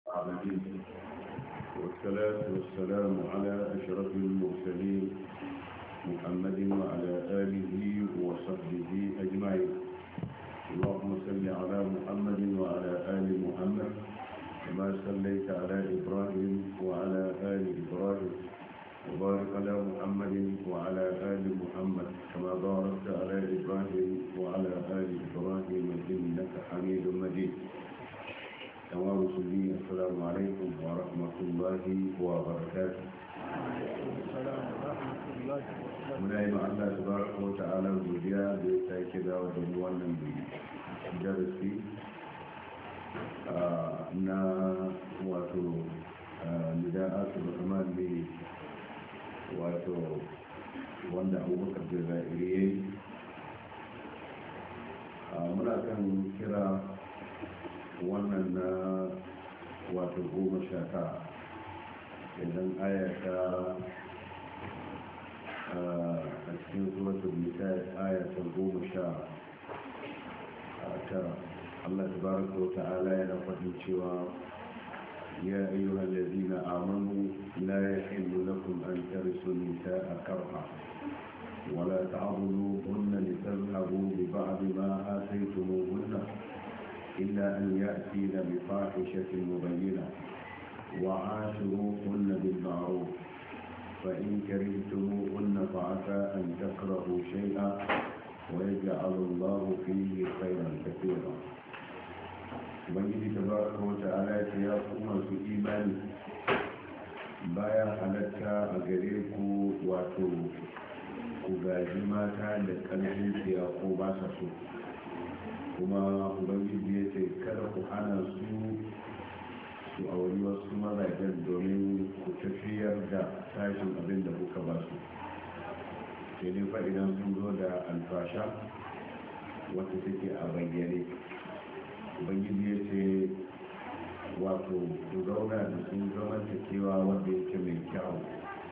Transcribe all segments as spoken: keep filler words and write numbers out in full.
العالمين والصلاة والسلام على أشرف المرسلين محمد وعلى آله وصحبه أجمعين. اللهم صل على محمد وعلى آل محمد كما صليت على إبراهيم وعلى آل إبراهيم وبارك على محمد وعلى آل محمد كما باركت على إبراهيم وعلى آل إبراهيم إنك حميد مجيد. كما رسولي السلام عليكم ورحمة الله وبركاته. muna yi ma Allah tabaraka wa ta'ala godiya da ya sake dawo da mu wannan darasi na wato nida'atul rahman ne wato wanda abubakar da za'iri yayi. muna kan kira wannan na wato goma sha tara idan ayata a cikin suratul nisa ayata goma sha tara Allah tabaraka wa ta'ala yana faɗin cewa ya ayyuhal ladina amanu la yahillu lakum an tarisu nisaa karha ولا تعضلوهن لتذهبوا ببعض ما آتيتموهن إلا أن يأتين بفاحشة مبينة وعاشروهن بالمعروف فإن كرهتموهن فعسى أن تكرهوا شيئا ويجعل الله فيه خيرا كثيرا. ubangiji tabaraka wa ta'ala ya kuma su imani baya halatta a gare ku wato ku gaji mata da ƙarfin tsiya ko ba sa so, kuma ubangiji ya ce kada ku hana su su auri wasu mazajen domin ku tafiyar da tashin abin da kuka ba su. sai dai fa'idan sun zo da alfasha wata take a bayyane, ubangiji ya ce wato ku zauna da sun zamantakewa wanda yake mai kyau.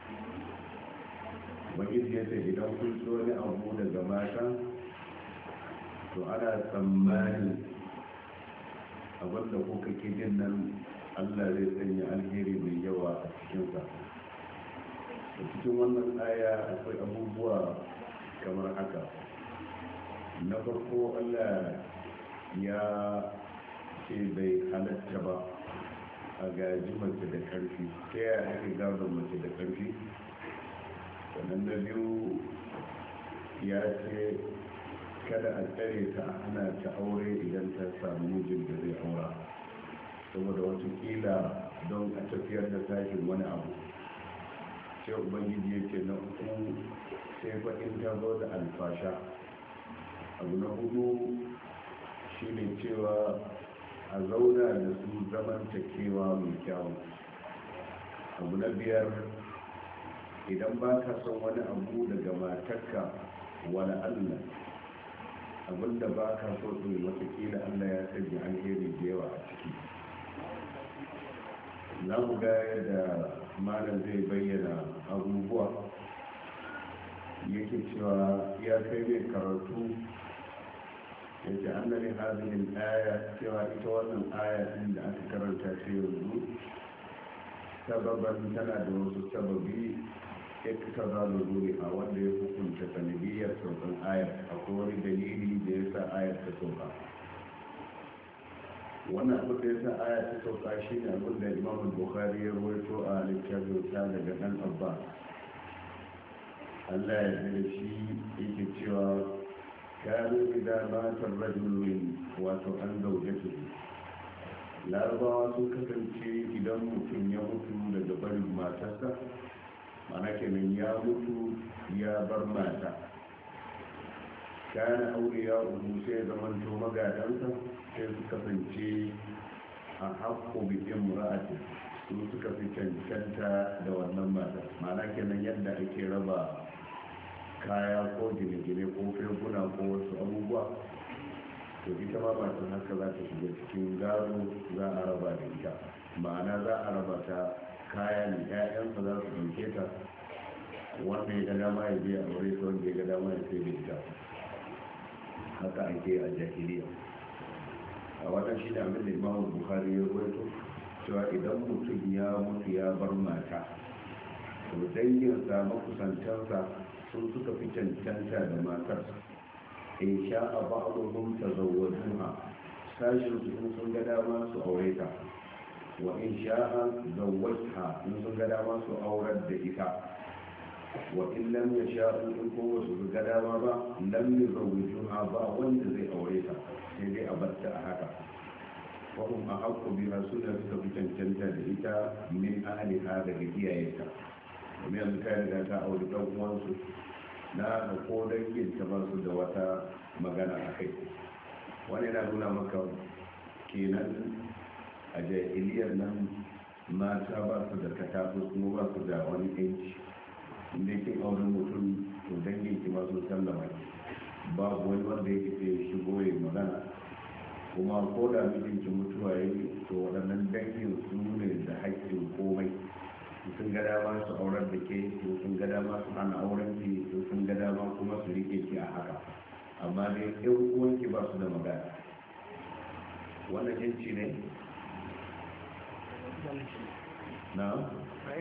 ubangiji ya ce idan kun so wani abu daga mata to ana tsammani abinda kuka kidin nan Allah zai sanya alheri mai yawa a cikinsa. a cikin wannan aya akwai abubuwa kamar haka. na farko Allah ya ce bai halatta ba a gaji mace da karfi, ta yaya ake gadon mace da karfi. sannan na biyu ya ce kada a tsare ta ana ta aure idan ta samu mijin da zai aura, saboda watakila don a tafiyar da tashin wani abu. sai ubangiji ya ce na uku sai faɗin ta zo da alfasha. abu na hudu shine cewa a zauna da su zamantakewa mai kyau. abu na biyar idan ba ka son wani abu daga matarka wani allah abinda ba ka so ɗin watakila allah ya sanya alheri da yawa a ciki. za mu ga yadda malam zai bayyana abubuwa yake cewa ya kai mai karatu ya ce annalin hazinin aya cewa ita wannan aya ɗin da aka karanta ta yanzu sababan tana da wasu sababi ita za da zuri a wanda ya hukunta sanadiyar saukan ayar. akwai wani dalili da ya sa ayar ta sauka. wannan abu da ya sa ayar ta sauka shi ne abin da imam bukhari ya rawaito a littafin sa daga dan abbas Allah ya zai shi yake cewa kanu idan matar rajulun wato an zaujatu larabawa sun kasance idan mutum ya mutu daga barin matarsa, mana kenan ya mutu ya bar mata, kana aure ya umu sai zamanto magadansa sai su kasance a haƙƙo bikin mura'ati su suka fi cancanta da wannan mata. mana kenan yadda ake raba kaya ko gine-gine ko firguna ko wasu abubuwa, to ita ma matan haka za ta shiga cikin gado, za a raba da ita. ma'ana za a raba ta kayan ƴaƴansa za su ɗauke ta, wanda ya ga dama ya biya aure ta, wanda ya ga dama ya sai da ita. haka ake a jahiliya. a wannan shi ne abin da imamu bukhari ya rawaito cewa idan mutum ya mutu ya bar mata to danginsa makusantansa sun suka fi cancanta da matar in sha a ba'aduhum tazawwajuha sashin su sun ga dama su aure ta wa in sha'a zawwajha in sun ga dama su aurar da ita wa in lam yasha'u in ko su ga dama ba lam yuzawwijuha ba wanda zai aure ta sai dai a batta a haka wa hum ahaqqu bi rasulillah suka fi cancanta da ita min ahliha daga iyayenta domin yanzu ta riga ta auri ɗan uwansu na ko dangin ta ba su da wata magana a kai wani yana nuna maka kenan a jahiliyar nan mata ba su da katafu kuma ba su da wani yanci inda kin auren mutum to dangin ki ma sun sallama babu wani wanda yake ke shigo ya magana kuma ko da mijinki mutuwa ya yi to waɗannan dangin su ne da haƙƙin komai sun ga dama su aurar da ke sun ga dama su hana auren ki sun ga dama kuma su rike ki a haka amma dai yan uwanki ba su da magana wannan yanci ne na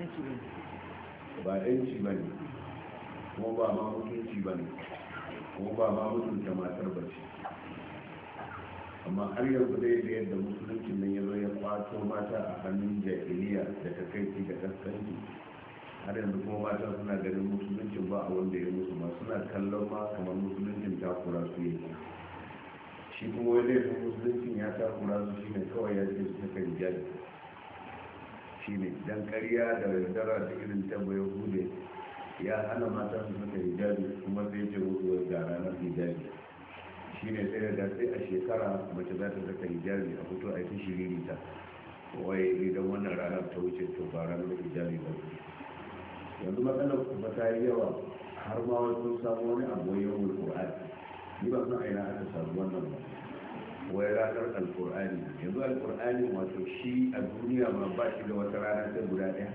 ba yanci ba ne kuma ba ma mutunci ba ne kuma ba ma mutunta matar ba ce amma har yanzu dai da yadda musuluncin nan ya zo ya kwato mata a hannun jahiliya da ta kai da kaskanci har yanzu kuma mata suna ganin musuluncin ba a wanda ya musu ma suna kallon ma kamar musuluncin takura su yi shi kuma wai laifin musuluncin ya takura su shine kawai ya ce su saka hijabi shine dan ƙarya da yaudara da irin tabo ya hude ya hana mata su saka hijabi kuma sai ce musu ga ranar hijabi shi ne sai da sai a shekara mace za ta saka hijabi a fito a yi shiriri ta wai idan wannan ranar ta wuce to ba ranar hijabi ba yanzu matsalar kuma ta yi yawa har ma wai sun samu wani abu wai yawon alkur'ani ni ba san aina aka samu wannan ba wai ranar alkur'ani yanzu alkur'ani wato shi a duniya ma ba shi da wata rana ta guda ɗaya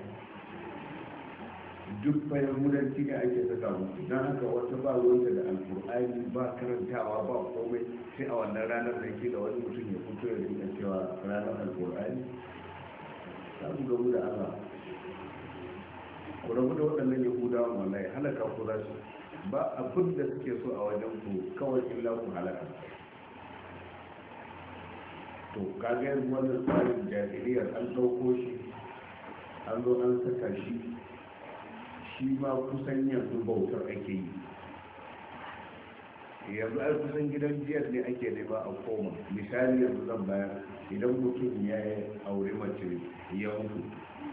duk bayan mudanci ne ake saka musu don haka wata ba ruwanta da alkur'ani ba karantawa ba komai sai a wannan ranar da ke da wani mutum ya fito ya rinka cewa ranar alkur'ani za mu gamu da allah ku rabu da waɗannan yahudawa wallahi halaka ku za su ba abin da suke so a wajen ku kawai illa ku halaka to kaga yanzu wannan tsarin jahiliyar an ɗauko shi an zo an saka shi shi ma kusan yanzu bautar ake yi yanzu ai kusan gidan jiyar ne ake nema a koma misali yanzu zan bayar idan mutum ya yi aure mace ya mutu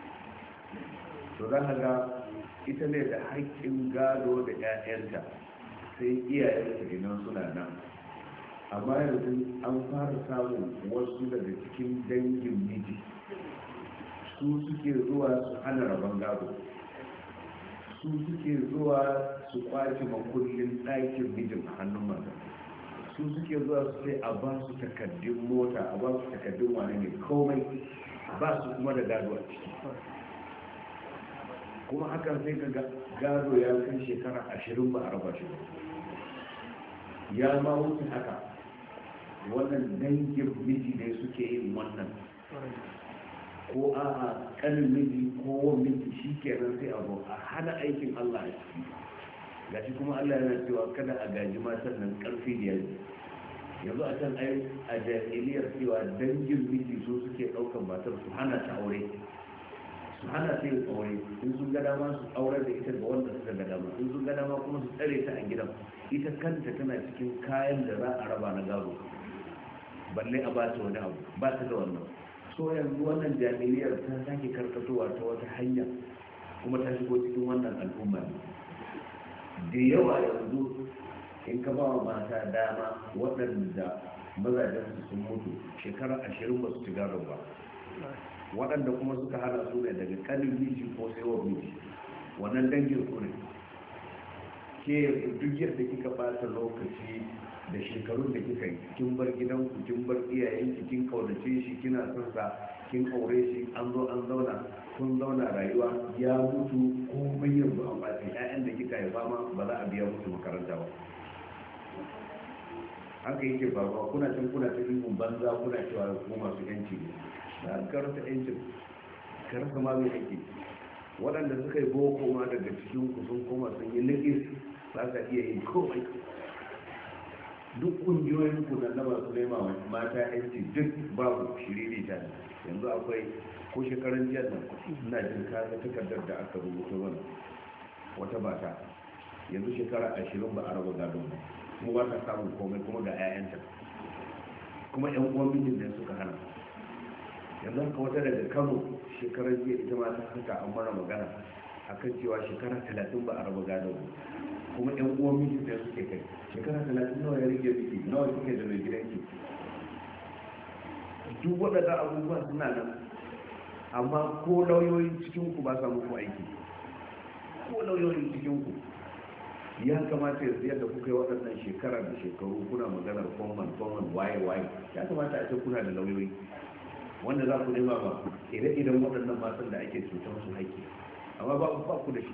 to za ka ga ita ne da haƙƙin gado da 'ya'yanta sai iyayenta idan suna nan amma yanzu an fara samun wasu daga cikin dangin miji su suke zuwa su hana rabon gado su suke zuwa su kwace makullin ɗakin mijin a hannun mata su suke zuwa su sai a ba su takaddun mota a ba su takaddun wane ne komai ba su kuma da gado a ciki kuma hakan sai ka gado ya kai shekara ashirin ba a raba shi ya ma wuce haka wannan dangin miji ne suke yin wannan ko a kanin miji ko wan miji shi kenan sai abu a hana aikin Allah a ciki gashi kuma Allah yana cewa kada a gaji matan nan karfi da yaji yanzu a can ai a jahiliyar cewa dangin miji su suke daukan matar su hana ta aure su hana ta yin aure in sun ga dama su aure da ita ga wanda suka ga dama in sun ga dama kuma su tsare ta a gidan ita kanta tana cikin kayan da za a raba na gado balle a ba ta wani abu ba ta da wannan so yanzu wannan jahiliyar ta sake karkatowa ta wata hanya kuma ta shigo cikin wannan al'umma da yawa yanzu in ka ba wa mata dama waɗanda mazajen su sun mutu shekara ashirin ba su ci gado ba waɗanda kuma suka hana su ne daga kanin miji ko sai wa miji wannan dangin su ne ke duk yadda kika ɓata lokaci da shekarun da kika yi kin bar gidanku kin bar iyayenki kin kaunace shi kina son sa kin aure shi an zo an zauna kun zauna rayuwa ya mutu komai yanzu an ɓace ƴaƴan da kika haifa ma ba za a biya musu makaranta ba haka yake faruwa kuna can kuna ta ihun banza kuna cewa ku masu yanci ne da karanta yancin karanta ma mai ake waɗanda suka yi boko ma daga cikin ku sun koma sun yi ligis ba ka iya yin komai duk ƙungiyoyin ku na masu nema mata yanci duk babu shiriri ta yanzu akwai ko shekaran jiya nan ina jin kaga takardar da aka rubuta wani wata bata yanzu shekara ashirin ba a raba gado kuma ba ta samun komai kuma ga 'ya'yanta kuma 'yan uwan mijin da suka hana yanzu haka wata daga kano shekarar jiya ita ma ta haka an mara magana akan cewa shekara talatin ba a raba gado kuma 'yan uwan mijin da suke kai shekara talatin nawa ya rike miki nawa kike da mai gidanki duk waɗanda abubuwa suna nan amma ko lauyoyin cikinku ba sa muku aiki ko lauyoyin cikinku ya kamata yanzu yadda kuka yi waɗannan shekara da shekaru kuna maganar common common waye waye ya kamata a ce kuna da lauyoyi wanda za ku nema ba ire-iren waɗannan matan da ake cutar su haƙƙi amma ba ku ku da shi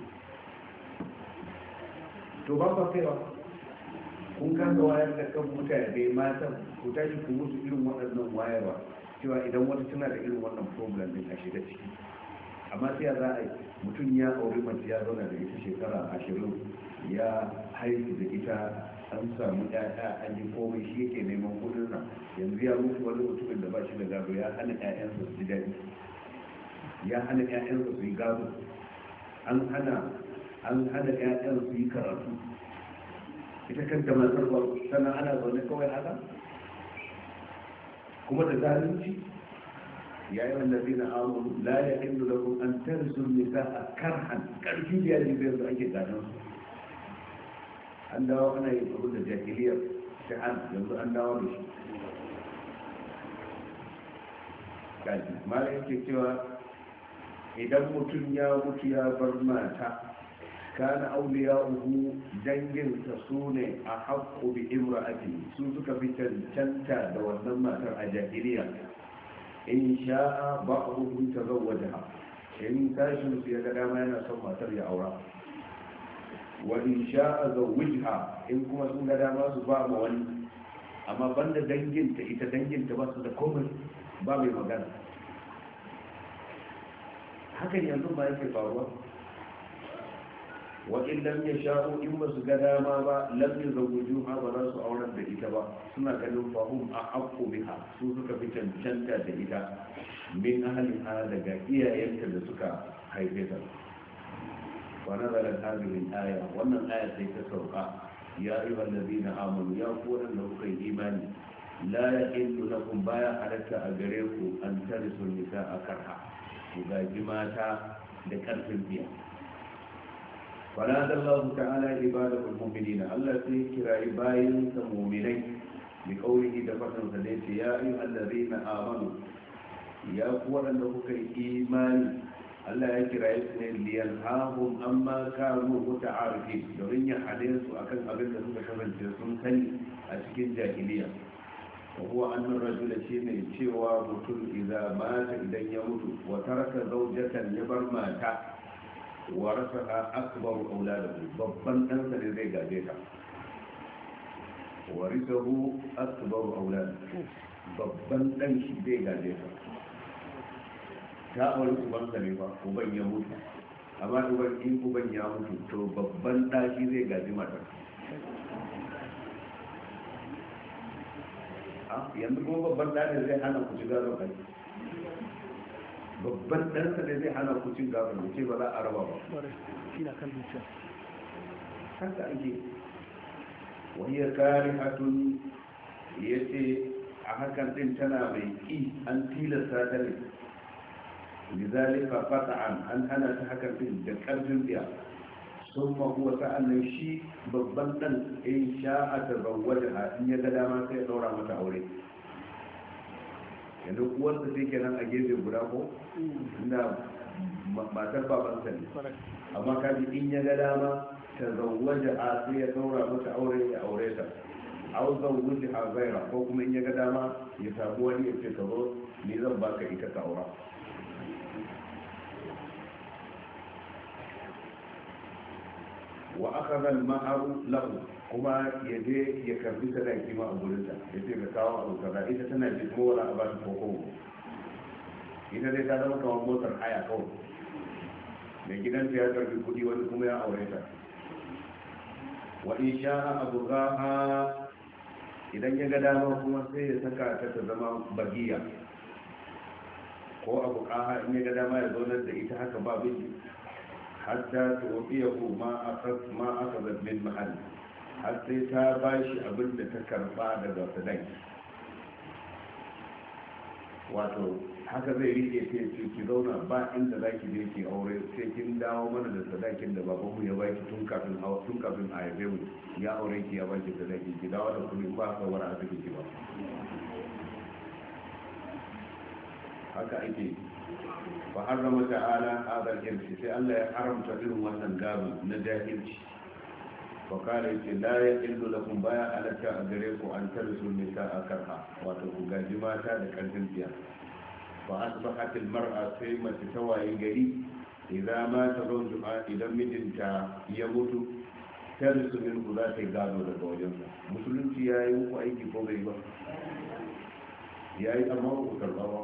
to ba ku kaiwa kun kasa wayar da kan mutane matan ku tashi ku musu irin waɗannan wayarwa cewa idan wata tana da irin wannan problem din a shiga ciki amma sai za a yi mutum ya auri mace ya zauna da ita shekara ashirin ya haihu da ita an samu ƴaƴa an yi komai shi yake neman kudin nan yanzu ya mutu wani mutumin da ba shi da gado ya hana ƴaƴansa su ji daɗi ya hana ƴaƴansa su yi gado an hana an hana ƴaƴan su yi karatu ita kanta matar ba sannan ana zaune kawai haka kuma da zalunci ya yi wallazi na amuru la ya inda da kun an tarisu nisa a karhan karfi da yaji bai su ake gadon su an dawo ana yin abu da jahiliyar sha'an yanzu an dawo da shi kaji mara yake cewa idan mutum ya mutu ya bar mata kana auliya'uhu danginsa su ne a haƙƙo bi imra'ati su suka fi cancanta da wannan matar a jahiliya in sha'a ba'dhum tazawwajaha in tashin su ya ga dama yana son matar ya aura wa in sha'a zawwijha in kuma sun ga dama su ba ma wani amma banda danginta ita danginta ba su da komai ba mai magana hakan yanzu ba yake faruwa wa in lam yasha'u in ba su ga dama ba lam yuzawwijuha ba za su aurar da ita ba suna ganin fahum a haqqu biha su suka fi cancanta da ita min ahliha daga iyayenta da suka haife ta wa nazala hadhihi al-aya wannan aya sai ta sauka ya ayyuhal ladina amanu ya ku wadanda kuka yi imani la yahillu lakum baya halatta a gare ku an tarisu nisaa karha ku gaji mata da karfin biya فنادى الله تعالى عباده المؤمنين التي كرا باين المؤمنين بقوله دفتن سديت يا ايها الذين امنوا يا قوة انك ايمان الله يكرا يسنين لينهاهم اما كانوا متعارفين domin ya hade su akan abin da suka kasance sun sani a cikin jahiliya وهو أن الرجل شيء cewa mutum idza mata idan ya mutu wa taraka zawjatan yabar mata warasaha akbaru auladahu babban ɗansa ne zai gaje ta warisahu akbaru auladahu babban ɗan shi zai gaje ta ta aure ubansa ne ba uban ya mutu amma uban in uban ya mutu to babban ɗa shi zai gaji matar yanzu kuma babban ɗa ne zai hana ku ci gado kai babban ɗansa ne zai hana ku cin gado da ce ba za a raba ba shi na kan zuciya haka ake wani ya kare hatun ya ce a hakan ɗin tana mai ƙi an tilasta ta ne lizalika fata'an an hana ta hakan ɗin da ƙarfin biya sun mahuwa sa'annan shi babban ɗan in sha'a ta zawwaja in ya ga dama sai ya ɗaura mata aure yanzu uwarsa sai kenan a gefe guda ko inda matar babansa ne amma kaji in ya ga dama ta zawwaja a sai ya ɗaura mata aure ya aure ta au zawwaja ha zaira ko kuma in ya ga dama ya samu wani ya ce ka zo ni zan baka ita ka aura wa akhadha al-ma'ru lahu kuma ya je ya karbi sadaki ma a gurinta ya ce ka kawo abu kaza ita tana ji kuma wala a ba ta koko ita dai ta zama kamar motar haya kawai, mai gidanta ya karbi kudi wani kuma ya aure ta. wa in sha'a abghaha, idan ya ga dama kuma sai ya saka ta ta zama bagiya, ko abghaha in ya ga dama ya zaunar da ita haka ba miji, hatta tuwafiyahu ma akhadh ma akhadhat min mahal, har sai ta bashi abin da ta karba daga sadaki. wato haka zai rike ta ce ki zauna ba inda za ki je ki aure sai kin dawo mana da sadakin da babanmu ya baki tun kafin tun kafin a haife mu, ya aure ki ya baki sadaki, ki dawo da kuɗi ba ka wara a ki ba. haka ake. fa harrama ta'ala hadal irsi, sai Allah ya haramta irin wannan gado na jahilci. fa kala yace la yahillu lakum baya alaka a gare ku an tarisu nisaa karha, wato ku gaji mata da karfin tsiya. fa asbahat al mar'a, sai mace ta waye gari idan ma ta zawjuha, idan mijinta ya mutu tarisu min ku za ta yi gado daga wajensa. musulunci ya yi muku aiki ko bai ba? ya yi, amma ku karɓa ba.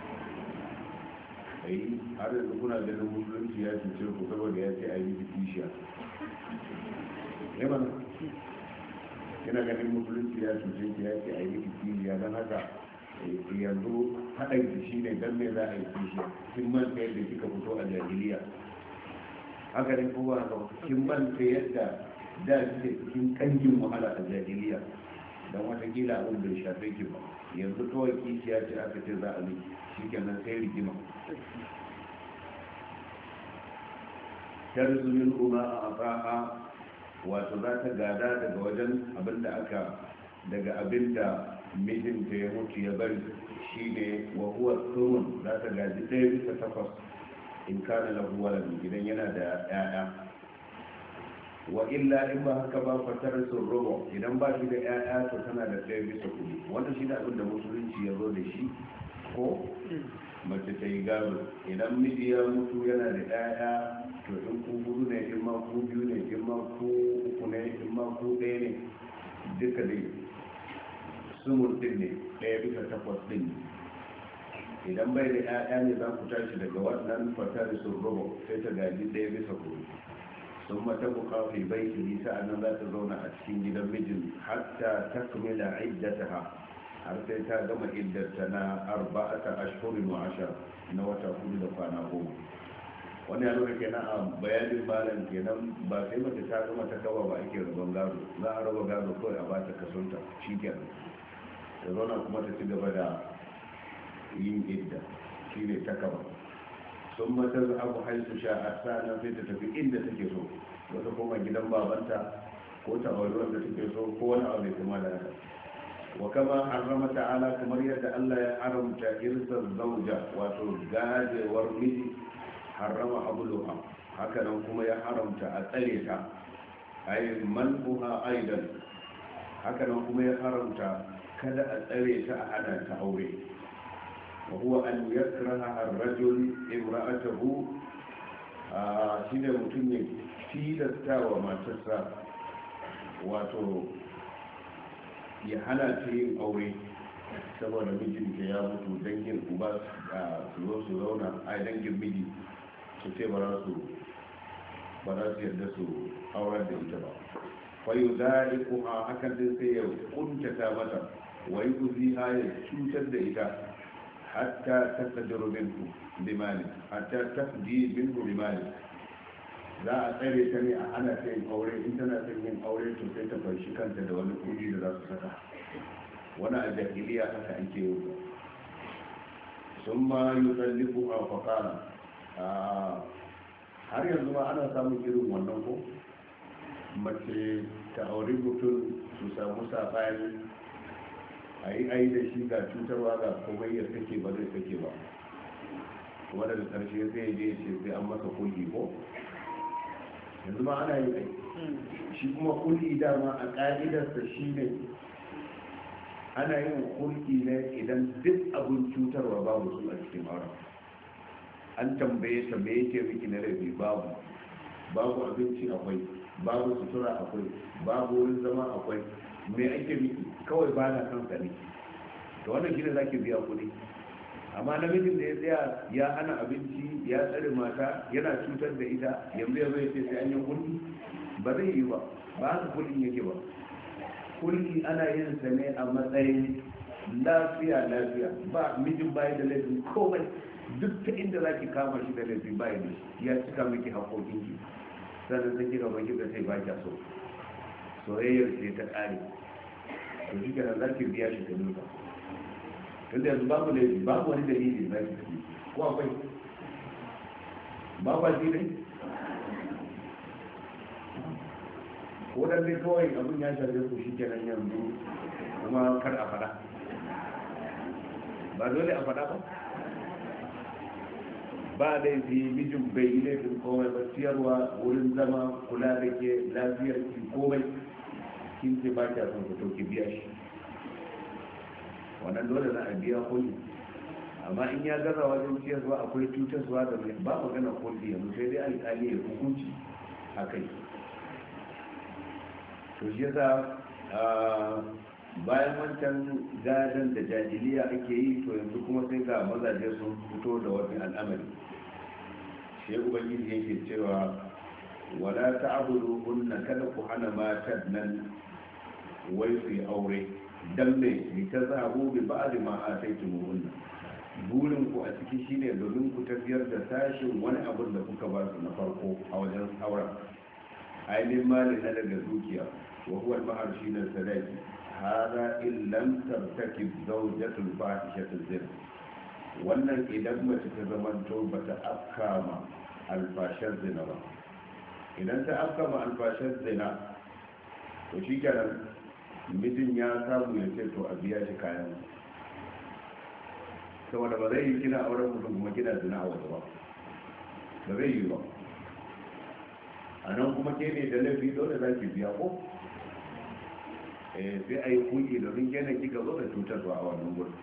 ai har yanzu kuna ganin musulunci ya cuce ku saboda ya ce a yi miki kishiya. yaman yana ganin musulunci ya cuce ki ya ce a yi miki kishiya, don haka yanzu haɗin ki shi ne don me za a yi kishiya. kin manta yadda kika fito a jahiliya, haka ne kuma haka kin manta yadda da kike cikin kangin wahala a jahiliya, don watakila abin bai shafe ki ba. yanzu kawai kishiya ce aka ce za a yi, shi kenan sai rigima. tarzumin kuma a afaha, wato za ta gada daga wajen abinda aka daga abinda mijinta ya mutu ya bari, shi ne wa huwa tsurun, za ta gaji ɗaya bisa takwas in kana lahu waladun, idan yana da 'ya'ya. wa illa in ba haka ba fatar sun robo, idan ba shi da 'ya'ya to tana da ɗaya bisa kuɗi. wanda shi da abin da musulunci ya zo da shi, ko mace ta yi gado. idan miji ya mutu yana da 'ya'ya, to in ku hudu ne, in ma ku biyu ne, in ma ku uku ne, in ma ku ɗaya ne, duka dai sumur ɗin ne, ɗaya bisa takwas ɗin ne. idan bai da 'ya'ya ne za ku tashi daga wannan fatar sun robo, sai ta gaji ɗaya bisa kuɗi. sun mata buka fi baiti, sa'annan za ta zauna a cikin gidan mijin hatta ta kumila iddataha, har sai ta gama iddarta na arba'ata ashhurin wa ashar, na wata hudu da kwana goma. wani ya nuna kenan a bayanin malam kenan ba sai mace ta gama ta kawa ba ake rabon gado, za a raba gado kawai a bata kasonta shi kenan, ta zauna kuma ta ci gaba da yin idda, shi ne ta kawa. sun mata zahabu haisu sha'a, sa'an sai ta tafi inda take so, wata koma gidan babanta, ko ta aure wanda take so, ko wani abu mai kuma da haka. wa kama harrama ta'ala, kamar yadda Allah ya haramta irsar zauja, wato gajewar miji, harrama abuluha, haka nan kuma ya haramta a tsare ta, ay manbuha aidan, haka nan kuma ya haramta kada a tsare ta a hana ta aure. wa huwa an yakraha ar-rajul imra'atahu, shine mutum ne tilasta wa matarsa, wato ya hana ta yin aure saboda mijinta ya mutu. dangin uba su zo su zauna, a dangin miji su ce ba za su ba za su yarda su aurar da ita ba. fayu zaɗi ko a hakan din sai ya kuntata mata, wa yi kuzi ha ya cutar da ita, hatta ta kajiru minku limani, hatta ta fi minku limani. za a tsare ta ne a hana ta yin aure, in tana son yin aure to sai ta farshi kanta da wani kudi da za su saka. wani a jahiliya haka ake yi. sun ma yi tsallifu a fakara, har yanzu ma ana samun irin wannan ko mace ta auri mutum su samu safani, a yi ayi da shi ga cutarwa ga komai ya sake ba zai sake ba, kuma daga karshe zai je ce sai an masa kulki ko yanzu ma ana yi aiki. shi kuma kulki dama a ƙa'idarsa shi ne ana yin kulki ne idan duk abin cutarwa babu su a cikin auren. an tambaye ta me yake miki na rabi, babu babu abinci akwai, babu sutura akwai, babu wurin zama akwai, me ake miki kawai ba na kansa ne, to wannan shi ne za ki biya kuɗi. amma namijin da ya tsaya ya hana abinci ya tsare mata yana cutar da ita yanzu ya zai ce sai an yi kulki ba zai yi ba ba haka kulkin yake ba. Kulki ana yin sa ne a matsayin lafiya lafiya ba mijin bayi da laifin komai, duk ta inda za ki kama shi da laifin bayi da shi ya cika miki haƙoƙin ki, sannan sai kika baki da sai ba kya so soyayyar ce ta ƙare to shi kenan za ki biya shi ta duka. tunda yanzu babu laifi babu wani dalili za ki tafi ko akwai ba kwa ji ne ko dan dai kawai abin ya shafe ku shi kenan yanzu kuma kar a faɗa ba dole a faɗa ba ba laifi mijin bai yi laifin komai ba, siyarwa wurin zama kula da ke lafiyar ki komai kin ce ba kya son ku ki biya shi, wannan dole na a biya kulli. amma in ya gaza wajen ciyarwa akwai cutarwa da mai ba magana kulli yanzu sai dai alƙali ya hukunci a kai. to shi yasa bayan wancan gadon da jahiliya ake yi to yanzu kuma sai ga mazaje sun fito da wani al'amari. shi ubangiji yake cewa wala ta'budu hunna, kada ku hana matan nan wai su yi aure dan ne li tazabu bi ba'd ma ataytumuhunna, burin ku a ciki shine domin ku tafiyar da sashin wani abin da kuka ba su na farko a wajen auren, ainihin mali na daga dukiya wa huwa al-mahar shine sadaki. hada in lam tartakib zawjatul fahishatul zina, wannan idan mace ta zamanto bata afkama alfashar zina ba. idan ta afkama alfashar zina to shi kenan mijin ya samu ya ce to a biya shi kayan, saboda ba zai yi kina auren mutum kuma kina zina a waje ba, ba zai yi ba. a nan kuma ke ne da laifi dole za ki biya ko sai a yi kuki domin kenan kika zo da cutarwa a wannan gurin.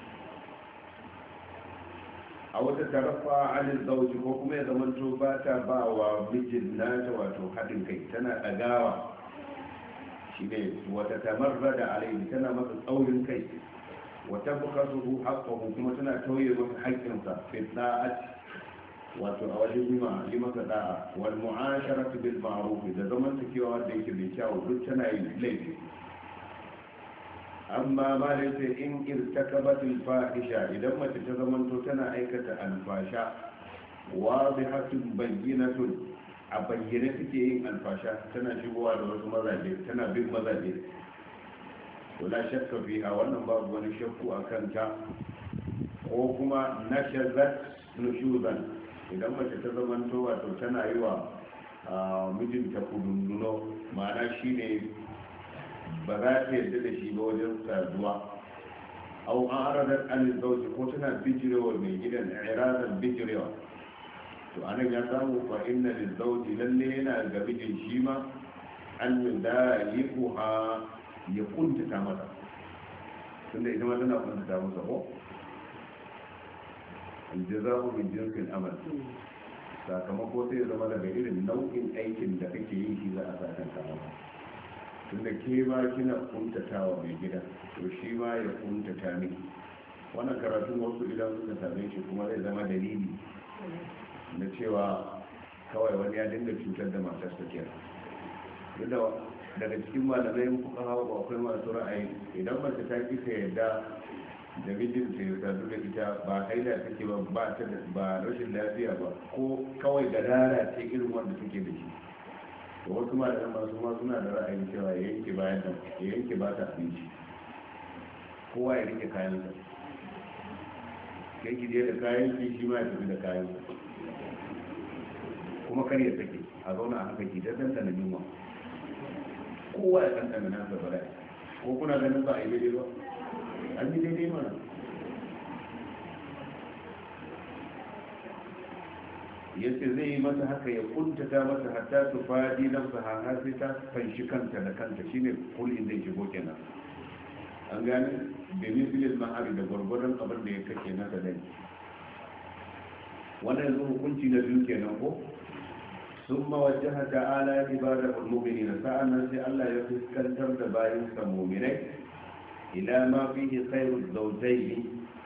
a wata tarafa alin zauci ko kuma ya zamanto ba ta ba wa mijin nata wato haɗin kai, tana ɗagawa shi ne wata tamarra da alaihi, tana masa tsaurin kai, wata bukatuhu haƙƙahu kuma tana tauye masa haƙƙinsa fi da'at wato a wajen yi masa da'a wal mu'asharatu bil ma'ruf da zamantakewa wanda yake mai kyau duk tana yin laifi. amma ma da yake in irtakabat al fahisha, idan mace ta zamanto tana aikata alfasha wadihatun bayyinatun, a bayyane take yin alfasha, tana shigowa da wasu mazaje, tana bin mazaje, to la shakka fiha, wannan babu wani shakku a kanta. ko kuma nashazat nushuzan, idan mace ta zamanto wato tana yi wa mijinta kudunduno, ma'ana shine ba za ta yadda da shi ba wajen saduwa. au an aradar an zauji, ko tana bijirewa mai gidan iradan bijirewa, to anan ya samu fa inna lizauji, lalle yana ga mijin shi ma an yi da yi kuha ya kuntata mata, tunda ita ma tana kuntata masa ko aljaza'u min jinsil amal, sakamako sai zama daga irin nau'in aikin da kake yi shi za a sakan kama. tunda ke ma kina kuntatawa mai gida, to shi ma ya kuntata miki. wannan karatun wasu idan suka same shi kuma zai zama dalili na cewa kawai wani ya dinga cutar da matarsa kenan. duk daga cikin malamai kuka hawa akwai masu ra'ayi idan mace ta ki ta yadda da mijinta ya sadu da ita, ba haila take ba, ba ta ba rashin lafiya ba, ko kawai gadara ce irin wanda take da shi, to wasu malamai masu ma suna da ra'ayin cewa ya yanke bayan ta, ya yanke ba ta abinci, kowa ya rike kayan sa, kai ki je da kayan ki, shi ma ya tafi da kayan sa, kuma kar ya sake a zauna a haka ki da dandana yunwa, kowa ya dandana nasa bala'i. ko kuna ganin ba a yi daidai ba? an yi daidai mana. yace zai yi mata haka, ya kuntata mata hatta su fadi nafsa har sai ta fanshi kanta da kanta, shine kulin zai shigo kenan. an gane benin filin mahari da gwargwadon abin da ya kake na sadai. wannan yanzu hukunci na biyu kenan ko. ثم وجه تعالى عباده المؤمنين، فأنا سي الله يفسكنتر دباين كمؤمنين إلى ما فيه خير الزوجين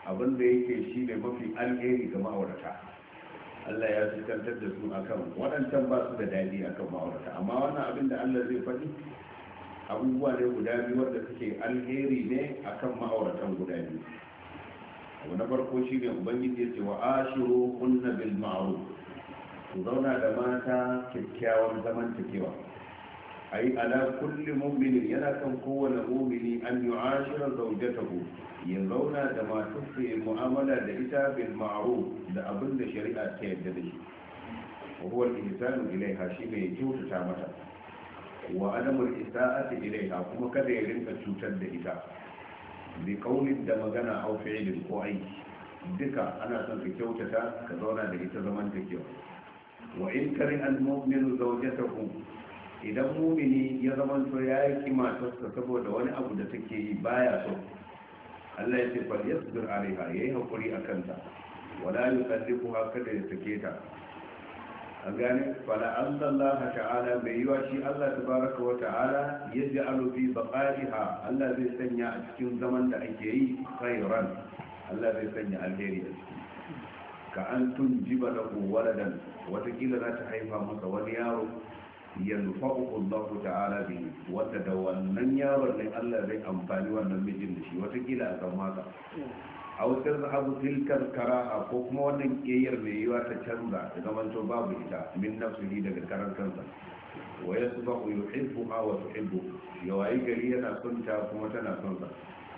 abin da yake shi ne mafi alheri ga ma'aurata. Allah ya fuskantar da su akan waɗancan ba su da daɗi akan ma'aurata, amma wannan abin da Allah zai faɗi abubuwa ne guda biyu wanda suke alheri ne akan ma'auratan guda biyu. abu na farko shi ne ubangiji ya ce wa ashiru kunna bil ma'ruf, ku zauna da mata kyakkyawan zamantakewa. ai ala kulli mu'minin, yana kan kowane mu'mini an yu'ashira zawjatahu, ya zauna da matarsa ya mu'amala da ita bil ma'ruf, da abin da shari'a ta yarda da shi. wa huwa al-ihsanu ilaiha, shi ne ya kyautata mata. wa adamul isa'ati ilaiha, kuma kada ya rinka cutar da ita bi qaulin, da magana au fi'lin ko aiki. duka ana son ka kyautata, ka zauna da ita zaman takewa. wa in kari al-mu'minu zawjatahu, idan mu'mini ya zamanto ya yi matarsa saboda wani abu da take yi baya so, Allah ya ce fal yasbir alaiha, yayi hakuri akan ta. wala yukallifuha, kada ya sake ta. an gane fala Allah ta'ala, bai yi wa shi Allah tabaraka wa ta'ala ya ja'alu fi baqaiha, Allah zai sanya a cikin zaman da ake yi khairan, Allah zai sanya alheri a ciki. ka an tunjiba lahu waladan, watakila za ta haifa masa wani yaro yanfa'uhu Allah ta'ala bihi, wanda da wannan yaron ne Allah zai amfani wannan mijin da shi, watakila a samu haka. a wutar zahabu tilkar karaha, ko kuma wannan ƙeyar mai yiwa ta canza da zamanto babu ita min nafsihi daga karan kansa. wa yasbahu yuhibbuha wa tuhibbu, ya wayi gari yana son ta kuma tana son sa.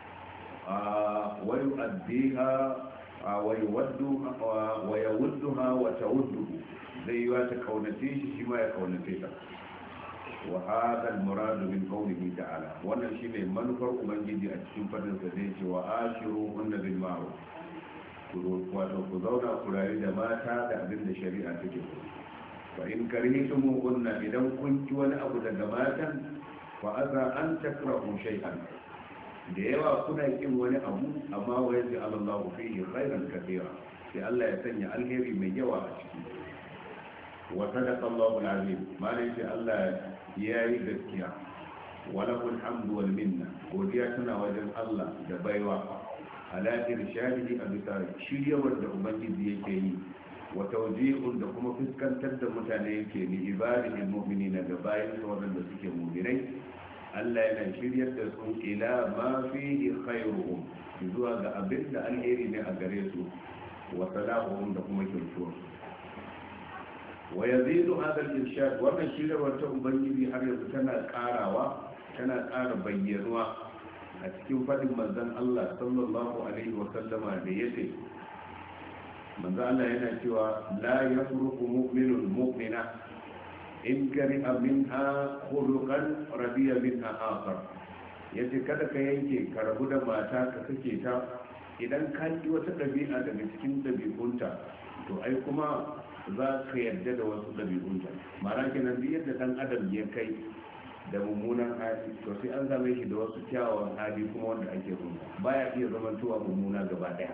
wa yu'addiha wa yuwadduha wa yawudduha wa tawudduhu, zai yiwa ta kaunace shi shi ma ya kaunace ta. wa hada al-murad min qawlihi ta'ala, wannan shine manufar ubangiji a cikin fadin sa zai ce wa ashiru hunna bil ma'ruf, wato ku zauna ku rayu da mata da abin da shari'a take so. fa in karihtum kunna, idan kun ki wani abu daga matan, fa asa an takrahu shay'an, da yawa kuna kin wani abu amma wa yaj'al Allahu fihi khairan katira, sai Allah ya sanya alheri mai yawa a ciki. wa sadaqa Allahu al-azim, malai sai Allah ya yi gaskiya. walahul hamdu wal minna, godiya tana wajen Allah da baiwa. ala irshadihi, a bisa shiryawar da ubangiji yake yi. wa tawji'un, da kuma fuskantar da mutane yake ni ibadihi mu'minina, ga bayin sa wadanda suke mu'minai. Allah yana shiryar da su ila ma fihi khairuhum, zuwa ga abin da alheri ne a gare su. wa salahuhum, da kuma kyautuwar. wa yazidu hadha al-irshad, wannan shiryarwar ta ubangiji har yanzu tana karawa, tana kara bayyanuwa a cikin fadin manzon Allah sallallahu alaihi wa sallama da yace, manzon Allah yana cewa la yafruqu mu'minun mu'mina in kariha minha khuluqan radiya minha akhar. yace kada ka yanke ka rabu da mata ka sake ta idan ka ji wata dabi'a daga cikin dabi'unta, to ai kuma za ka yarda da wasu ɗabi'unta. mara kenan duk yadda ɗan adam ya kai da mummunan hali, to sai an same shi da wasu kyawawan hali kuma wanda ake hunta, baya iya zamantowa mummuna gaba ɗaya.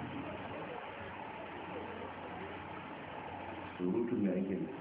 surutun ya ake ne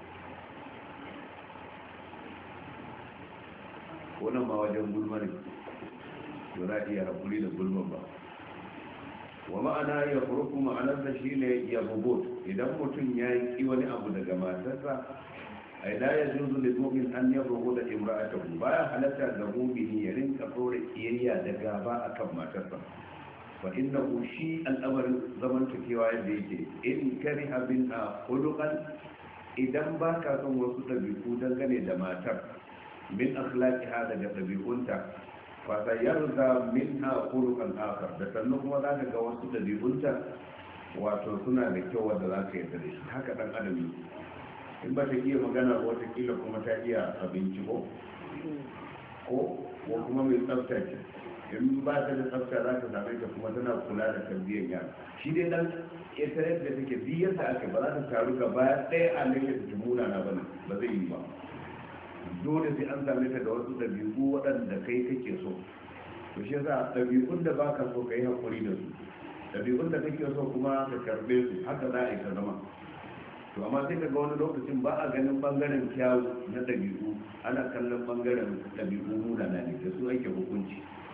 ko nan ma wajen gulma ne, ba za a iya haƙuri da gulman ba. wa ma'ana ya furuku, ma'anarsa shi ne ya bubut, idan mutum ya yi ki wani abu daga matarsa, ai la ya zuzu lil mu'min an yabruhu da imra'atahu, baya halatta ga mu'mini ya rinka dora kiyayya da gaba akan matarsa. fa innahu shi al'amarin zamantakewa yadda yake, in kariha minha khuluqan, idan ba ka son wasu ɗabi'u dangane da matar, min akhlaqiha, daga ɗabi'unta, fata yarda minha khuluqan akhar, da sannan kuma za ka ga wasu dabi'unta wato suna da kyau wanda za ka yarda da shi. haka dan adam ne, in ba ta iya magana wata kila kuma ta iya abinci ko ko ko kuma mai tsafta ce, in ba ta da tsafta za ka same ta kuma tana kula da tarbiyyar yara. shi dai dan ita yadda take biyar da aka ba za ta taru gaba ɗaya a laifin ta muna na bane, ba zai yi ba. dole sai an same ta da wasu ɗabi'u waɗanda kai kake so. to shi yasa ɗabi'un da baka so ka yi haƙuri da su, ɗabi'un da kake so kuma ka karɓe su, haka za a yi ka zama. to amma sai ka ga wani lokacin ba a ganin ɓangaren kyawu na ɗabi'u, ana kallon ɓangaren ɗabi'u munana ne, da su ake hukunci.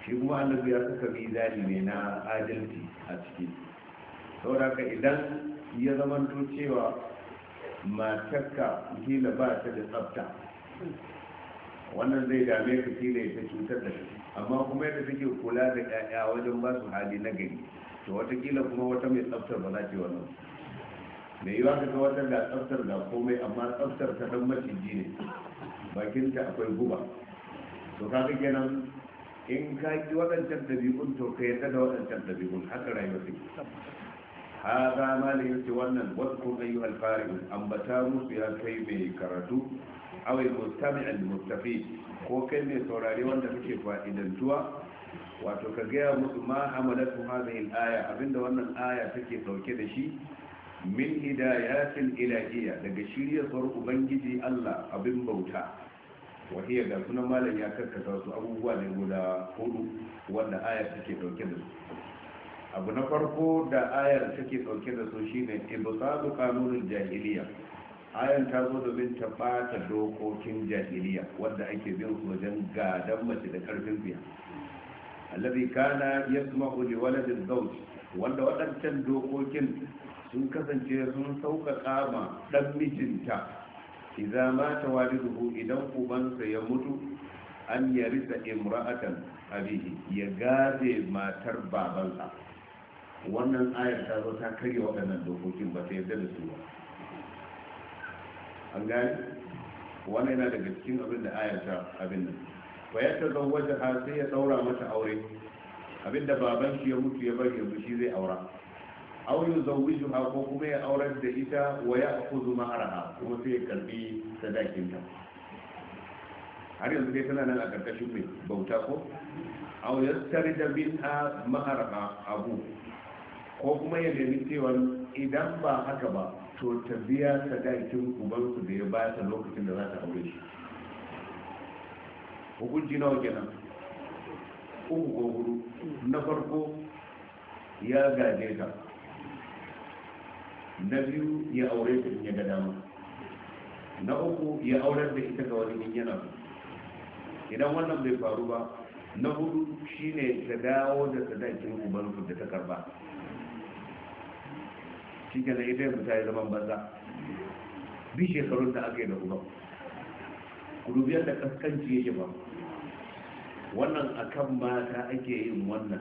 shi kuma annabi ya saka mizani ne na adalci a ciki. saboda ka idan ya zamanto cewa matarka kila ba ta da tsafta, wannan zai dame ka kila ya ta cutar da shi, amma kuma yadda take kula da ƴaƴa wajen ba su hali na gari, to watakila kuma wata mai tsaftar ba za ta yi wannan. mai yiwa ka ga wata da tsaftar da komai, amma tsaftar ta dan maciji ne, bakinta akwai guba. to kaga kenan in ka ki waɗancan ɗabi'un to ka yarda da waɗancan ɗabi'un, haka rayuwa take. haza ma da yace wannan wasu ayyuhal qari'un ambata musu ya kai mai karatu aw al-mustami' al-mustafi, ko kai mai saurare wanda kake fa'idantuwa, wato ka gaya musu ma hamalatu hadhihi al-aya, abinda wannan aya take dauke da shi min hidayatil ilahiyya, daga shiryar ubangiji Allah abin bauta. wahiya ga sunan malam ya karkata su abubuwa ne guda hudu wanda aya take dauke da su. abu na farko da ayar take dauke da su shine ibtalu qanunul jahiliya. ayan ta zo domin ta bata dokokin jahiliya wanda ake bin su wajen gadan mace da karfin biya, alladhi kana yasma'u li walad az-zawj, wanda wadancan dokokin sun kasance sun sauƙaƙa ma dan mijinta idza mata waliduhu, idan ubansa ya mutu, an yarisa imra'atan abihi, ya gade matar babansa. wannan ayar ta zo ta karya waɗannan dokokin, ba ta yarda da su ba. an gani wannan yana daga cikin abin da ayar ta abin nan fa ya ta zawwaja ha sai ya daura mata aure, abinda baban shi ya mutu ya bari yanzu shi zai aura. aw yuzawwijuha, ko kuma ya aurar da ita, wa ya'khudhu ma'araha, kuma sai ya karbi sadakinta. har yanzu dai tana nan a karkashin mai bauta ko. aw yastarida minha ma'araha abu, ko kuma ya nemi cewa idan ba haka ba to ta biya sadakin ubansu da ya ba ta lokacin da za ta aure shi. hukunci nawa kenan? uku ko hudu. na farko ya gaje ta, na biyu ya aure ta in ya ga dama, na uku ya aurar da ita ga wani in yana so. idan wannan bai faru ba, na hudu shine ta dawo da sadakin ubansu da ta karba. shi ke na ita yanzu ta yi zaman banza bi shekarun da aka yi da uban. kurubiyar da kaskanci yake ba, wannan akan mata ake yin wannan.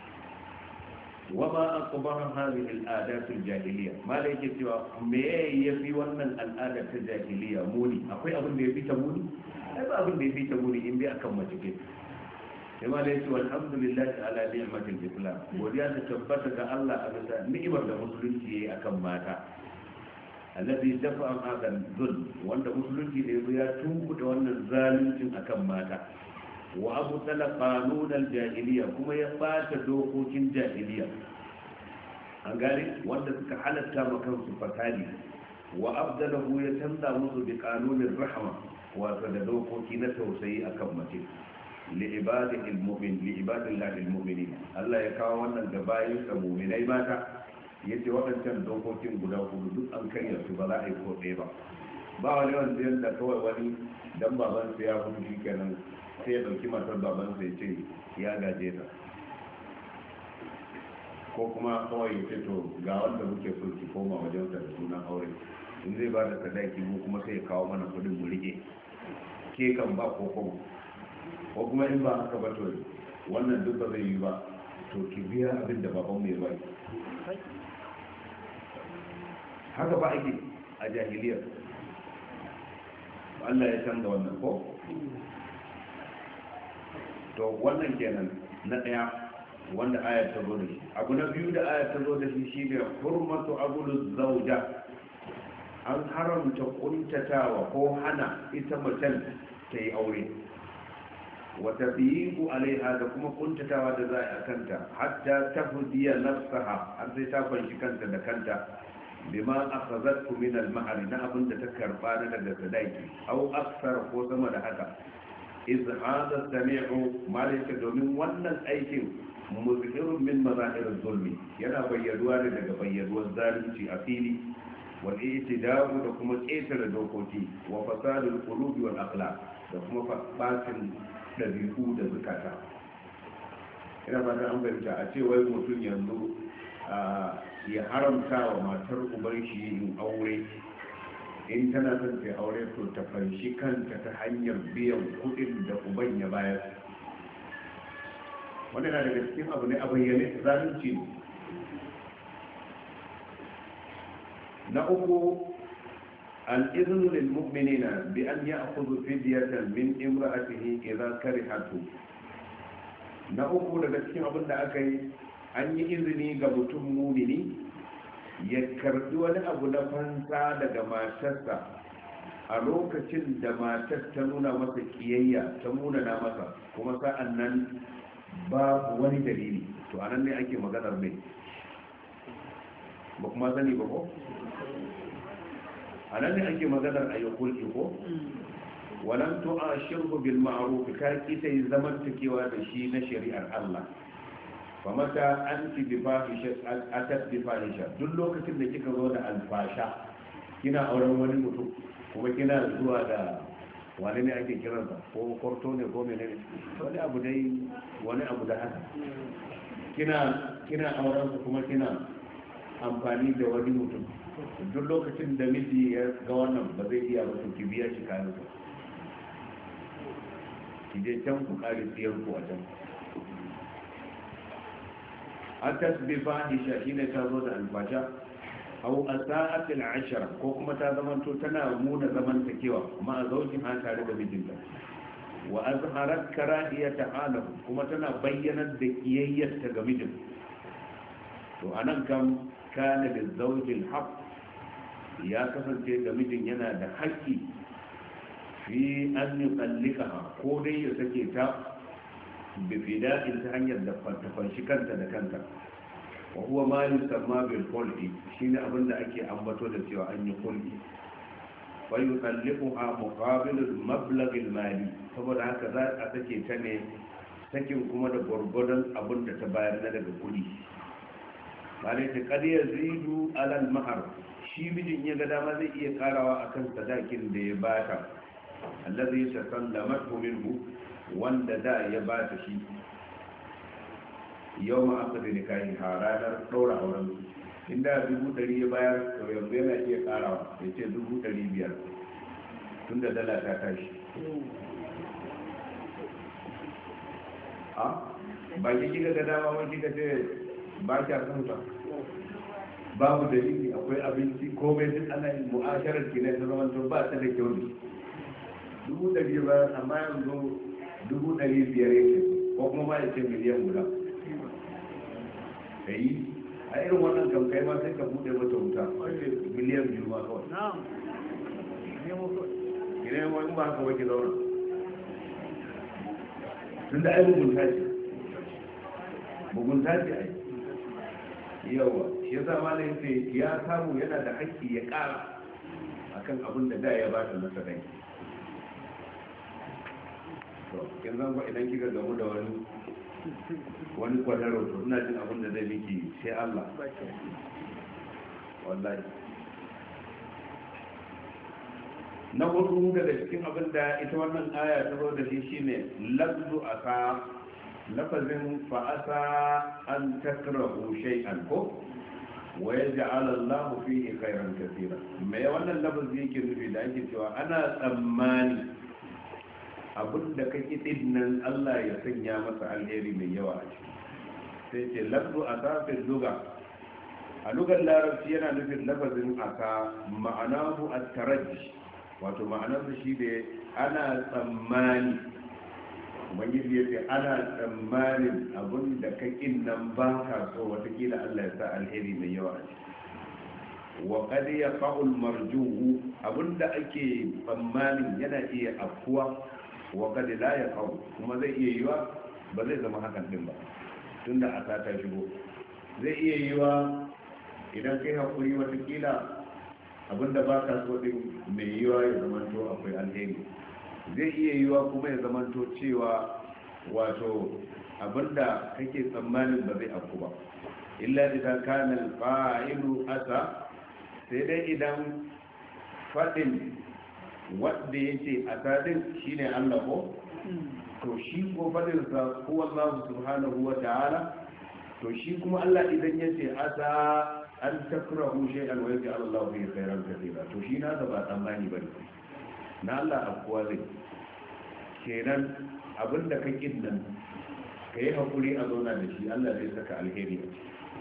wama aqbara hadhihi al-adat al-jahiliya, mala yake cewa me yafi wannan al'ada ta jahiliya muni? akwai abin da yafi ta muni? ai ba abin da yafi ta muni in dai akan mace ke. sai mala yake alhamdulillah ala ni'matil islam, godiya ta tabbata ga Allah a bisa ni'imar da musulunci yayi akan mata. alladhi dafa'a hadha al-dhulm, wanda musulunci da yazo ya tunkuda wannan zaluncin akan mata. wa abu tala qanunan jahiliya, kuma ya bata dokokin jahiliya. an gane wanda suka halatta ma kansu fasadi. wa abdalahu ya canza musu bi qanunin rahma, wato da dokoki na tausayi akan mace. li ibadihi almu'min li ibadillahi almu'minin, Allah ya kawo wannan ga bayin sa mu'minai mata. yace waɗancan dokokin guda hudu duk an karya su, ba za a yi ko ɗaya ba. ba wani wanda yanda kawai wani dan babansa ya hudu shikenan sai ya dauki matar babansa ya ce ya gaje ta, ko kuma kawai ya ce to ga wanda muke so ki koma wajensa da sunan aure, in zai ba da sadaki mu kuma sai ya kawo mana kudin mu rike, ke kan ba ko kuma ko kuma in ba haka ba to wannan duk ba zai yi ba, to ki biya abin da baban mu ya bai. haka ba ake a jahiliyar. Allah ya canza wannan ko. to wannan kenan na daya wanda ayar ta zo da shi. abu na biyu da ayar ta zo da shi shine hurmatu abulu zauja, an haramta kuntatawa ko hana ita macen ta yi aure. wata biyu alaiha, da kuma kuntatawa da za a kanta, hatta ta fudiya nafsaha, har sai ta fanshi kanta da kanta, bima akhazatku min al-mahr, na abin da ta karba na daga sadaki, au aksar ko sama da haka. iz hada sami'u, malaka domin wannan aikin muzhirun min mazahir zulmi, yana bayyaduwa ne daga bayyaduwar zalunci a fili, wal i'tida'u, da kuma ƙetare dokoki, wa fasadul qulubi wal akhlaq, da kuma fasatin dabi'u da zakata. ina ba ta an fahimta a ce wai mutum yanzu ya haramta wa matar uban shi yin aure in tana son ta aure to ta fanshi kanta ta hanyar biyan kudin da uban ya bayar. wanda na daga cikin abu ne a bayyane zalunci ne. na uku al-iznu lil mu'minina bi an ya'khudhu fidyatan min imra'atihi idha karihatu. na uku daga cikin abin da aka yi an yi izini ga mutum mumini ya karbi wani abu na fansa daga matarsa a lokacin da matar ta nuna masa kiyayya ta munana masa kuma sa'an nan babu wani dalili, to anan ne ake maganar mai ba kuma sani ba ko anan ne ake maganar ayyukul ko walam tu'ashirhu bil ma'ruf ka kita yi zamantakewa da shi na shari'ar Allah. fa mata anti bi fahisha atat bi fahisha, duk lokacin da kika zo da alfasha kina auren wani mutum kuma kina zuwa da wani ne ake kiransa ko kwarto ne ko menene wani abu dai wani abu da haka kina kina auren su kuma kina amfani da wani mutum, duk lokacin da miji ya ga wannan ba zai iya ba to ki biya shi kayan sa, ki je can ku kare siyar ku a can. atas bi fahisha shine ta zo da alfasha au asa'at al-ashara ko kuma ta zamanto tana muna zamantakewa ma zaujin ha tare da mijinta wa azharat karahiyata alahu kuma tana bayyanar da kiyayyarta ga mijin, to anan kam kana da zaujin haq ya kasance da mijin yana da haƙƙi fi an yuqallikaha ko dai ya sake ta bifida'in ta hanyar da fanshi kanta da kanta, wa huwa ma yusamma bil khul'i shine abin da ake ambato da cewa an yi khul'i fa yuqalliquha muqabil al mablagh al mali, saboda haka za a sake ta ne sakin kuma da gurgurdan abin da ta bayar na daga kudi. malai ta kad yazidu ala al mahar, shi mijin ya ga dama zai iya karawa akan sadakin da ya bata allazi tasallamathu minhu, wanda da ya ba ta shi yau ma aka da nikahi a ranar ɗaura auren, inda dubu ɗari ya bayar to yanzu yana iya ƙarawa ya ce dubu ɗari biyar tun da dala ta tashi. a ba ki kika ga dama wani kika ce ba ki a kansa babu dalili, akwai abinci komai duk ana yin mu'asharar ki ne ta zama to ba ta da kyau ne dubu ɗari ba, amma yanzu dubu ɗari biyar yake ko kuma ma ya ce miliyan guda. ka yi a irin wannan kamkai ma sai ka buɗe mata wuta miliyan biyu ma kawai ki ne ma in ba haka wake zauna tun da ai mugunta ce mugunta ce ai yawa shi ya sa malayin ce ya samu yana da haƙƙi ya ƙara akan abin da da ya ba ta masa rai. to kin zan ba idan kika gamu da wani wani kwadaro to ina jin abin da zai miki sai Allah wallahi. na hudu daga cikin abin da ita wannan aya ta zo da shi shine lafzu asa, lafazin fa asa an takrahu shay'an ko wa yaj'al Allah fihi khairan katira. me wannan lafazi yake nufi da ake cewa ana tsammani abin da kake dinnan Allah ya sanya masa alheri mai yawa a ciki, sai ce lafzu asa fi lugha, a lugar larabci yana nufin lafazin asa ma'anahu at-tarajji, wato ma'anarsa shi da ana tsammani, ubangiji ya ce ana tsammanin abin da kakin nan ba ka so watakila Allah ya sa alheri mai yawa a ciki. wa qad yaqa'u al-marjuhu, abinda ake tsammanin yana iya afkuwa, wa qad la yaqa'u, kuma zai iya yiwa ba zai zama hakan din ba tunda asa ta shigo. zai iya yiwa idan kai hakuri watakila abinda ba ka so din mai yiwa ya zamanto akwai alheri, zai iya yiwa kuma ya zamanto cewa wato abinda kake tsammanin ba zai afku ba. illa idan kana al-qa'ilu asa, sai dai idan fadin wanda yace asadin shine Allah ko to shi ko fadin sa huwa Allah subhanahu wa ta'ala to shi kuma Allah idan yace asa an takrahu shay'an wa yaj'al Allah fihi khairan katira to shi na ba tsammani bane na Allah akwa zai kenan abinda ka kin nan kai hakuri a zauna da shi Allah zai saka alheri a ciki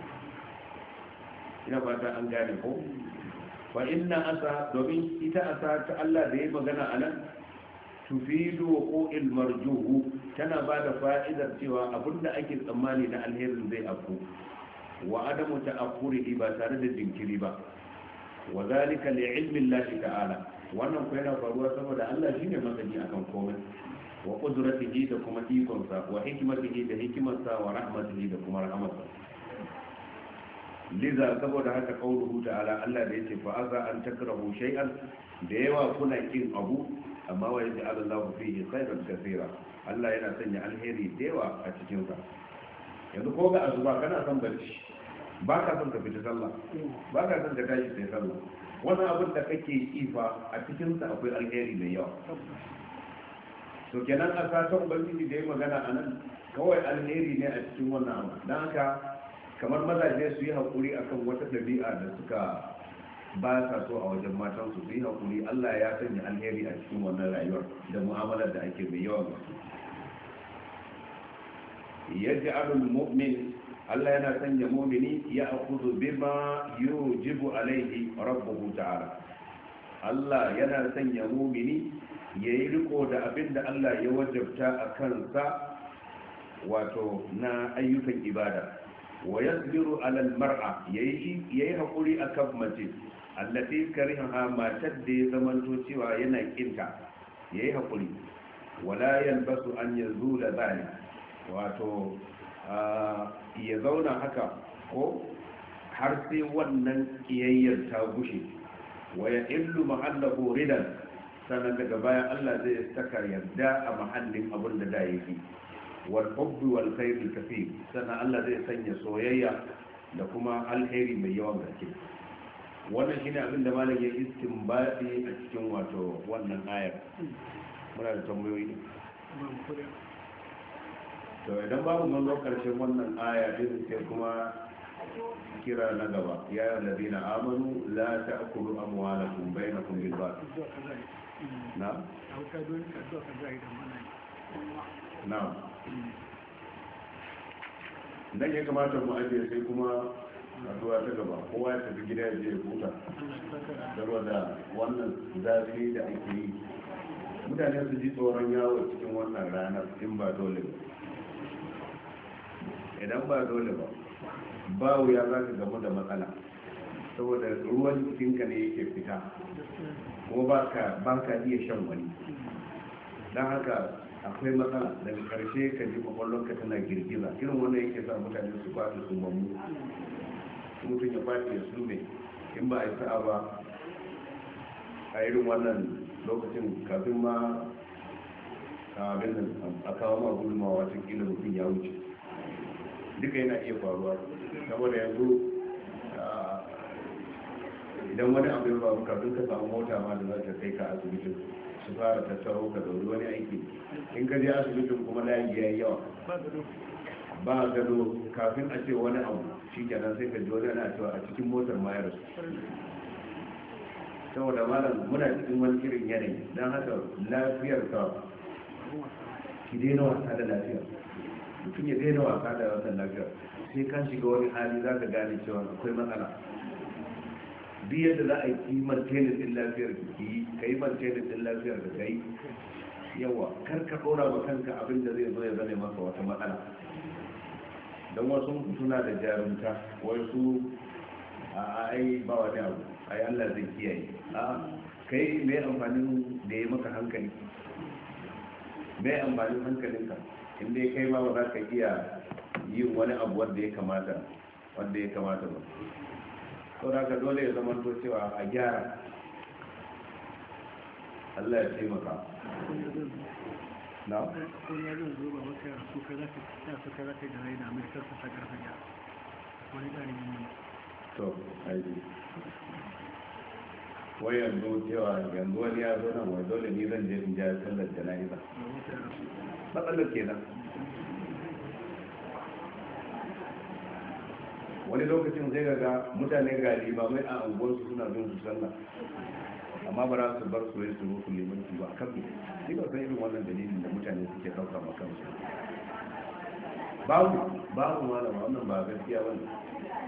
ina fata an gane ko fa inna asa domin ita asa ta Allah da ya magana anan tufidu wuqu'il marjuhu tana ba da fa'idar cewa abinda ake tsammani na alherin zai afku wa adamu ta'akhurihi ba tare da jinkiri ba wa zalika li ilmi Allah ta'ala wannan ko yana faruwa saboda Allah shine masani akan komai wa qudratihi da kuma ikonsa wa hikmatihi da hikimarsa wa rahmatihi da kuma rahmatsa liza saboda haka qauluhu ta'ala Allah da yake fa aza an takrahu shay'an da yawa kuna kin abu amma wa yaj'al Allahu fihi khairan kaseera Allah yana sanya alheri da yawa a cikin sa yanzu ko ga azuba kana son barci ba ka son ka fita sallah ba ka son ka tashi sai sallah wannan abin da kake ifa a cikin sa akwai alheri mai yawa to kenan a satan ubangiji da ya magana anan kawai alheri ne a cikin wannan abu dan haka kamar mazaje su yi haƙuri akan wata ɗabi'a da suka ba sa so a wajen matansu su yi haƙuri Allah ya sanya alheri a cikin wannan rayuwar da mu'amalar da ake mai yawan gaske yaj'alul mu'min Allah yana sanya mu'mini ya akhudhu bima yujibu alaihi rabbuhu ta'ala Allah yana sanya mu'mini yayi riko da abinda Allah ya wajabta a kansa wato na ayyukan ibada wa yasbiru ala almar'a yayi yayi hakuri akan mace allati kariha matar da ya zamanto cewa yana kinta yayi hakuri wala yalbasu an yazula zalik wato ya zauna haka ko har sai wannan kiyayyar ta gushe wa ya illu mahallahu ridan sannan daga baya Allah zai saka yarda a mahallin abin da da yake wal hubbi wal khair kathir sannan Allah zai sanya soyayya da kuma alheri mai yawan gaske wannan shine abin da malam ya istinbadi a cikin wato wannan ayar muna da tambayoyi to idan babu mun zo karshen wannan aya din sai kuma kira na gaba ya ladina amanu la ta'kulu amwalakum bainakum bil batil na na dan ya kamata mu ajiye sai kuma addu'a ta gaba kowa ya tafi gida ya je ya huta saboda wannan zafi da ake yi mutane su ji tsoron yawo cikin wannan ranar in ba dole ba idan ba dole ba ba wuya za ka gamu da matsala saboda ruwan jikinka ne yake fita kuma ba ka iya shan wani don haka akwai matsala daga karshe ka ji kwakwallonka tana girgiza irin wanda yake sa mutane su kwafi su mamu mutum ya kwafi ya sume in ba a yi sa'a ba a irin wannan lokacin kafin ma a kawo ma gulmawa cikin mutum ya wuce duka yana iya faruwa saboda yanzu idan wani abu ya faru kafin ka samu mota ma da za ta kai ka asibitin su fara tattaro ka dauri wani aiki in ka je asibitin kuma layi ya yi yawa ba gado kafin a ce wani abu shi kenan sai ka ji wani ana cewa a cikin motar ma ya rasu saboda malam muna cikin wani irin yanayi don haka lafiyar ka ki daina wasa da lafiyar mutum ya daina wasa da wannan lafiyar sai kan shiga wani hali za ka gane cewa akwai matsala duk yadda za a yi mantenin din lafiyar ki yi ka yi mantenin din lafiyar da ka yi yawa kar ka ɗora wa kanka abin da zai zo ya zane masa wata matsala don wasu suna da jarumta wasu a ai ba wani abu ai Allah zai kiyaye a kai mai amfanin da ya maka hankali mai amfanin hankalinka inda ya kai ma ba za ka iya yin wani abu wanda ya kamata wanda ya kamata ba sau da ka dole ya zama to cewa a gyara Allah ya taimaka na? wani yanzu zuba maka su ka za ka da rai da amurkar su ta karfa ya wani ɗari ne to aiki wai yanzu cewa yanzu wani ya zo nan wai dole ni zan je in ja sallar jana'iza matsalar kenan. wani lokacin zai ga mutane ga limamai a unguwarsu suna bin su sallah amma ba za su bar su yi su rufu limanci ba kan ni ba san irin wannan dalilin da mutane suke ɗauka ma kansu. babu babu malama wannan ba gaskiya ba ne.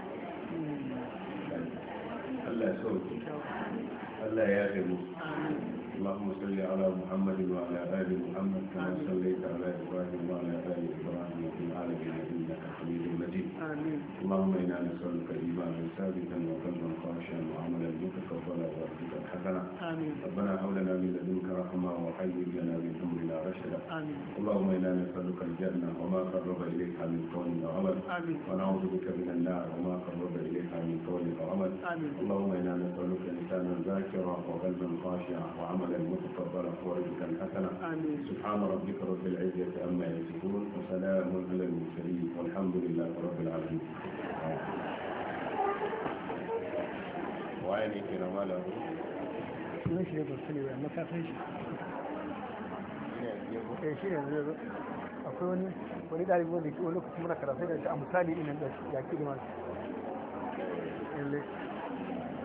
Allah ya sauke, Allah ya yafe mu. اللهم صل على محمد وعلى ال محمد كما صليت على ابراهيم وعلى ال ابراهيم في العالمين انك حميد مجيد. آمين. اللهم انا نسالك ايمانا ثابتا وقلبا خاشعا وعملا متقبلا ورزقا حسنا. آمين. ربنا هب لنا من لدنك رحمه وهيئ لنا من امرنا رشدا. آمين. اللهم انا نسالك الجنه وما قرب اليها من قول وعمل. آمين. ونعوذ بك من النار وما قرب اليها من قول وعمل. آمين. اللهم انا نسالك لسانا ذاكرا وقلبا خاشعا وعملا متقبلا ورزقا حسنا. آمين. سبحان ربك رب العزة عما يصفون وسلام على المرسلين والحمد لله رب العالمين. وعيني كنا ماله ماشي يا برسلي ما كافيش ايه شيء akwai wani wani dalibi wanda ke wani lokacin muna karatu da a misali ina da ya ke da masu